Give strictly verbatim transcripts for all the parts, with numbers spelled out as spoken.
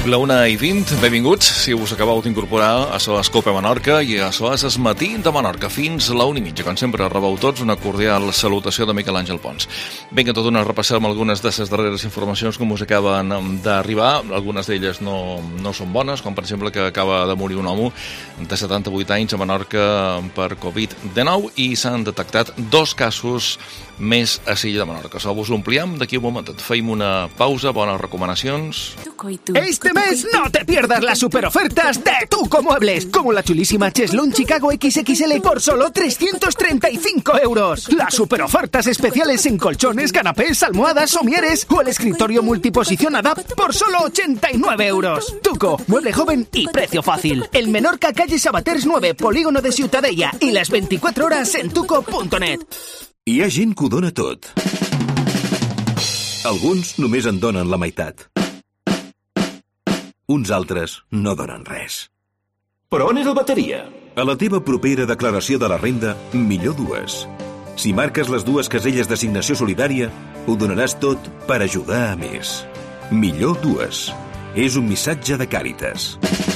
La una i vint, benvinguts, si us acabeu d'incorporar a SOAS Cope Menorca i a SOAS Es Matí de Menorca fins a la una i mitja. Com sempre, rebeu tots una cordial salutació de Miquel Àngel Pons. Vinga, tot d'una repassem algunes de les darreres informacions com us acaben d'arribar. Algunes d'elles no, no són bones, com per exemple que acaba de morir un home de setanta-vuit anys a Menorca per covid dinou i s'han detectat dos casos més a Silla de Menorca. Això us l'ompliem d'aquí un moment. Feim una pausa, bones recomanacions. Este mes no te pierdas las superofertas de Tuco Muebles, como la chulísima Cheslon Chicago equis equis ele por solo trescientos treinta y cinco euros. Las superofertas especiales en colchones, canapés, almohadas, somieres o el escritorio multiposición Adapt por solo ochenta y nueve euros. Tuco, mueble joven y precio fácil. El Menorca, calle Sabaters nueve, polígono de Ciutadella y las veinticuatro horas en tuco punto net. Hi ha gent que ho dona tot. Alguns només en donen la meitat. Uns altres no donen res. Però on és el bateria? A la teva propera declaració de la renda, millor dues. Si marques les dues caselles d'assignació solidària, ho donaràs tot per ajudar a més. Millor dues. És un missatge de Càritas.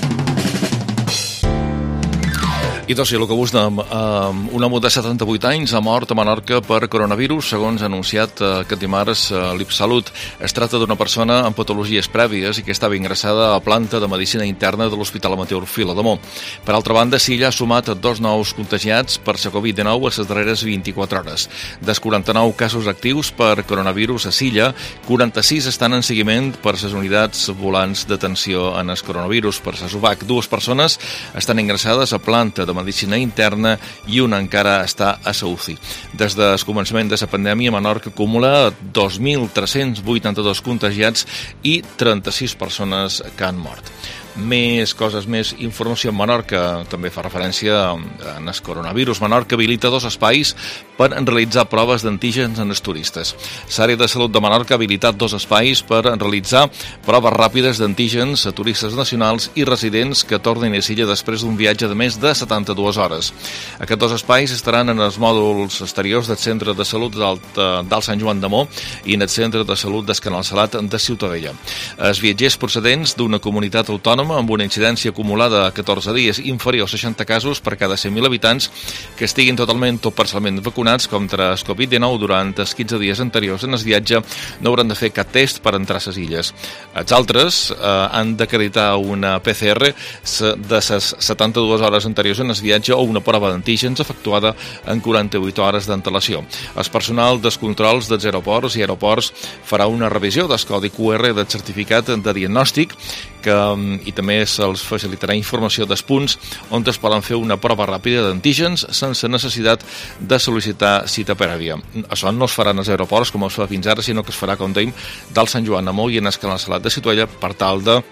I doncs sí, el que us dèiem, eh, un home de setanta-vuit anys ha mort a Menorca per coronavirus, segons ha anunciat eh, aquest dimarts eh, l'I P Salut. Es tracta d'una persona amb patologies prèvies i que estava ingressada a planta de medicina interna de l'Hospital Amateur Vilademó. Per altra banda, Silla ha sumat dos nous contagiats per la covid dinou a les darreres vint-i-quatre hores. Dels quaranta-nou casos actius per coronavirus a Silla, quaranta-sis estan en seguiment per les unitats volants d'atenció en el coronavirus. Per les U B A C, dues persones estan ingressades a planta de medicina interna i una encara està a la U C I. Des del començament de la pandèmia, Menorca acumula dos mil tres-cents vuitanta-dos contagiats i trenta-sis persones que han mort. Més coses, més informació en Menorca, també fa referència en el coronavirus. Menorca habilita dos espais per realitzar proves d'antígens en els turistes. L'àrea de salut de Menorca ha habilitat dos espais per realitzar proves ràpides d'antígens a turistes nacionals i residents que tornin a Silla després d'un viatge de més de setanta-dues hores. Aquests dos espais estaran en els mòduls exteriors del Centre de Salut d'Alt Sant Joan d'Amó i en el Centre de Salut del Canal Salat de Ciutadella. Els viatgers procedents d'una comunitat autònoma amb una incidència acumulada a catorze dies inferior a seixanta casos per cada cent mil habitants que estiguin totalment o parcialment vacunats contra el covid dinou durant els quinze dies anteriors en el viatge no hauran de fer cap test per entrar a les illes. Els altres eh, han d'acreditar una P C R de les setanta-dues hores anteriors en el viatge o una prova d'antígens efectuada en quaranta-vuit hores d'antelació. El personal dels controls dels aeroports i aeroports farà una revisió del codi Q R del certificat de diagnòstic que, i també se'ls facilitarà informació dels punts on es poden fer una prova ràpida d'antígens sense necessitat de sol·licitar cita prèvia. Això no es farà en els aeroports com es fa fins ara, sinó que es farà, com dèiem, del Sant Joan d'Amó i en el Canal Salat de Ciutadella per tal de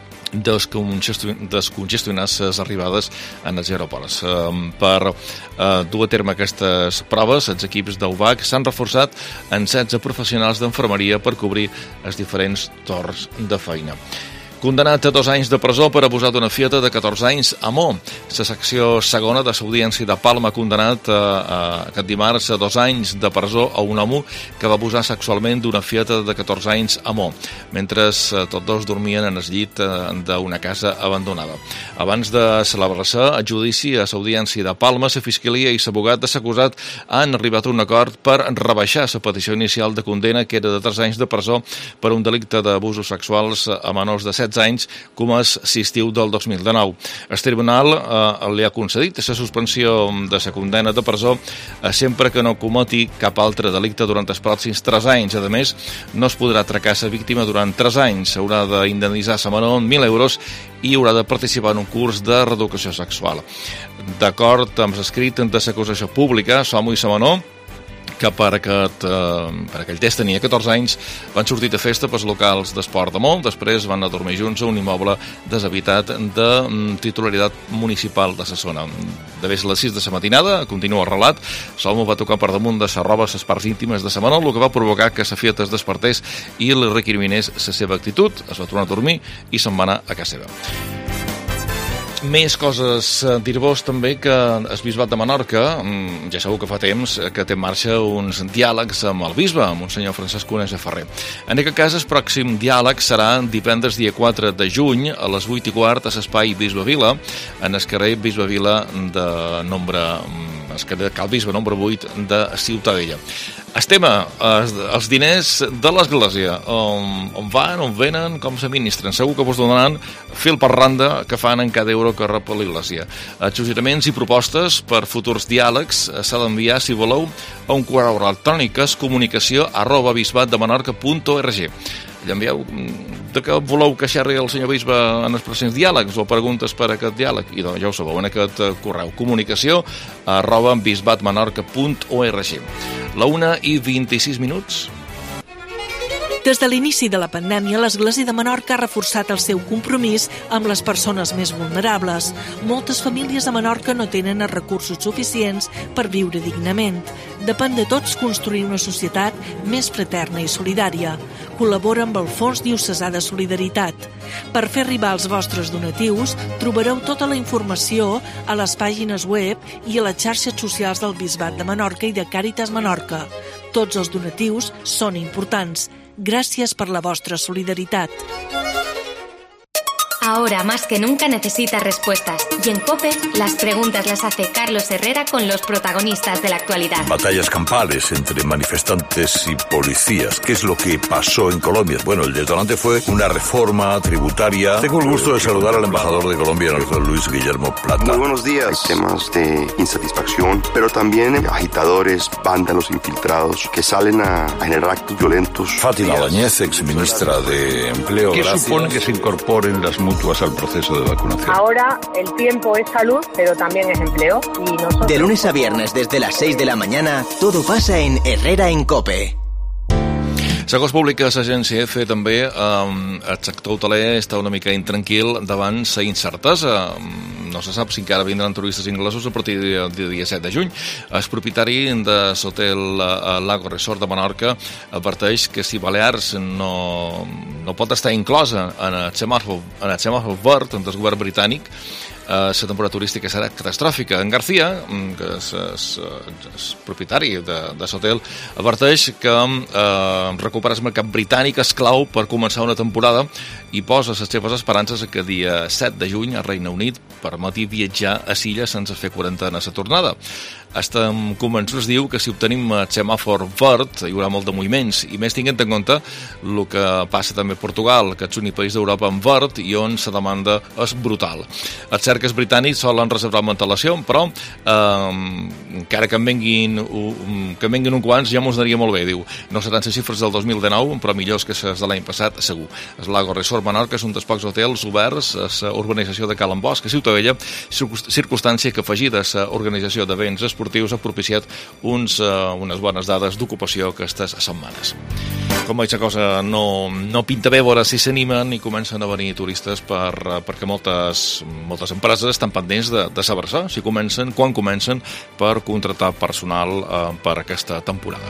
descongestionar les arribades en els aeroports. Per dur a terme aquestes proves, els equips d'U B A C s'han reforçat en setze professionals d'enfermeria per cobrir els diferents torns de feina. Condenat a dos anys de presó per abusar d'una fieta de catorze anys a Mó. La secció segona de l'Audiència de Palma ha condenat a, a, aquest dimarts a dos anys de presó a un home que va abusar sexualment d'una fieta de catorze anys a Mó, mentre tots dos dormien en el llit d'una casa abandonada. Abans de celebrar-se el judici a l'Audiència de Palma, la Fiscalia i l'abogat de l'acusat han arribat a un acord per rebaixar la petició inicial de condena, que era de tres anys de presó per un delicte d'abusos sexuals a menors de setze anys, com és l'estiu del dos mil dinou. El tribunal eh, li ha concedit la suspensió de la condena de presó eh, sempre que no cometi cap altre delicte durant els pròxims tres anys. A més, no es podrà atracar la víctima durant tres anys. S'haurà d'indemnitzar la menor amb mil euros i haurà de participar en un curs de reeducació sexual. D'acord amb l'escrit de l'acusació pública, l'home i la menor, que per, aquest, eh, per aquell test tenia catorze anys, van sortir de festa pels locals d'esport de Mó, després van a dormir junts a un immoble deshabitat de titularitat municipal de la zona. De vés a les sis de la matinada, continua el relat, l'home va tocar per damunt de la roba les parts íntimes de la menor, el que va provocar que la fieta es despertés i li recriminés la seva actitud, es va tornar a dormir i se'n va anar a casa seva. Més coses. Dir-vos també que el Bisbat de Menorca, ja sabeu que fa temps que té en marxa uns diàlegs amb el bisbe, amb un senyor Francesc Conesa Ferrer. En aquest cas, el pròxim diàleg serà divendres dia quatre de juny a les vuit i quart a l'espai Bisbe Vila, en el carrer Bisbe Vila de nombre, el carrer Cal Bisbe nombre vuit de Ciutadella. El tema, els diners de l'Església, on, on van, on venen, com s'administren. Segur que vos donaran fil per randa que fan en cada euro que rep l'Església. Suggeriments i propostes per futurs diàlegs s'ha d'enviar, si voleu, a un correu electrònic, que és comunicació arroba bisbatdemenorca punt org. I envieu de què voleu que xerri el senyor bisbe en els pròxims diàlegs o preguntes per a aquest diàleg. I doncs ja ho sabeu, en aquest correu, comunicació arroba bisbatmenorca punt org. La una i vint-i-sis minuts. Des de l'inici de la pandèmia, l'Església de Menorca ha reforçat el seu compromís amb les persones més vulnerables. Moltes famílies a Menorca no tenen els recursos suficients per viure dignament. Depèn de tots construir una societat més fraterna i solidària. Col·labora amb el Fons Diocesà de Solidaritat. Per fer arribar els vostres donatius, trobareu tota la informació a les pàgines web i a les xarxes socials del Bisbat de Menorca i de Càritas Menorca. Tots els donatius són importants. Gràcies per la vostra solidaritat. Ahora más que nunca necesitas respuestas. Y en COPE, las preguntas las hace Carlos Herrera con los protagonistas de la actualidad. Batallas campales entre manifestantes y policías. ¿Qué es lo que pasó en Colombia? Bueno, el detonante fue una reforma tributaria. Tengo el gusto de saludar al embajador de Colombia, el doctor Luis Guillermo Plata. Muy buenos días. Hay temas de insatisfacción, pero también agitadores, vándalos infiltrados que salen a, a generar actos violentos. Fátima Báñez, exministra de Empleo. ¿Qué Gracias. supone que se incorporen las mutuas al proceso de vacunación? Ahora el tiempo es salud, pero también es empleo. Y nosotros... De lunes a viernes desde las seis de la mañana, todo pasa en Herrera en COPE. Segons publica l'agència EFE, també eh, el sector hoteler està una mica intranquil davant la incertesa. No se sap si encara vindran turistes inglesos a partir del dia set de juny. El propietari de l'hotel Lago Resort de Menorca adverteix que si Balears no, no pot estar inclosa en el semàfor, en el semàfor verd del govern britànic, la temporada turística serà catastròfica. En García, que és el propietari de, de l'hotel, adverteix que eh, recuperar el mercat britànic és clau per començar una temporada i posa les seves esperances que dia set de juny al Regne Unit permeti viatjar a Silla sense fer quarantena a la tornada. Estem convençuts, diu, que si obtenim el semàfor verd hi haurà molt de moviments, i més tinguent en compte el que passa també a Portugal, que és l'únic país d'Europa en verd i on la demanda és brutal. Els cerques britànics solen reservar amb antelació, però eh, encara que en venguin, que en venguin un quants ja mos anaria molt bé, diu. No seran les xifres del dos mil dinou, però millors que les de l'any passat, segur. El Lago Resort Menorca és un dels pocs hotels oberts a l'urbanització de Calen Bosch, a Ciutadella, circumstància que afegida a l'organització d'events esportius ha propiciat uns, uh, unes bones dades d'ocupació aquestes setmanes. Com veig, la cosa no, no pinta bé, veure si s'animen i comencen a venir turistes per, perquè moltes, moltes empreses estan pendents de, de saber-se si comencen, quan comencen, per contractar personal uh, per aquesta temporada.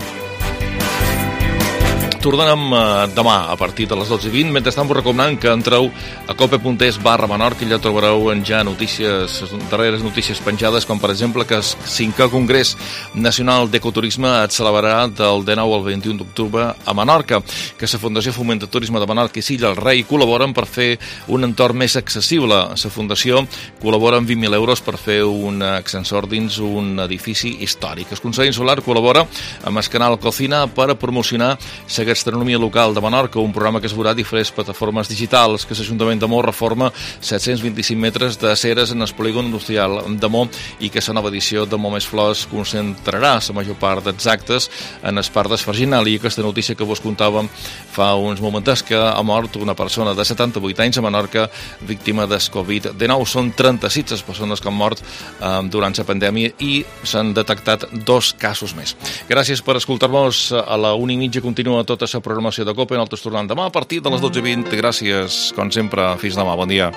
Tornem eh, demà a partir de les dotze i vint. Mentrestant vos recomanant que entreu a cope.es barra Menorca i ja trobareu ja notícies, darreres notícies penjades, com per exemple que el cinquè Congrés Nacional d'Ecoturisme es celebrarà del dinou al vint-i-u d'octubre a Menorca, que la Fundació Foment de Turisme de Menorca i Silla el Rei col·laboren per fer un entorn més accessible. La Fundació col·labora amb vint mil euros per fer un ascensor dins un edifici històric. El Consell Insular col·labora amb el canal Cocina per promocionar la gastronomia local de Menorca, un programa que es veurà diferents plataformes digitals, que l'Ajuntament de Mó reforma set-cents vint-i-cinc metres de ceres en el polígon industrial de Mó i que la nova edició de Mó Més Flors concentrarà la major part dels actes en el parc d'Esfarginal. I aquesta notícia que vos contàvem fa uns moments, que ha mort una persona de setanta-vuit anys a Menorca víctima del covid dinou. Són trenta-sis les persones que han mort eh, durant la pandèmia i s'han detectat dos casos més. Gràcies per escoltar-nos. A la una i mitja continua tot la programació de COPE. Nosaltres tornem demà a partir de les dotze i vint. Gràcies, com sempre. Fins demà. Bon dia.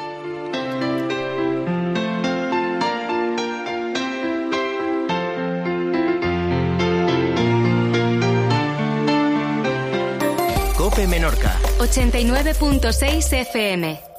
COPE Menorca ochenta y nueve punto seis F M.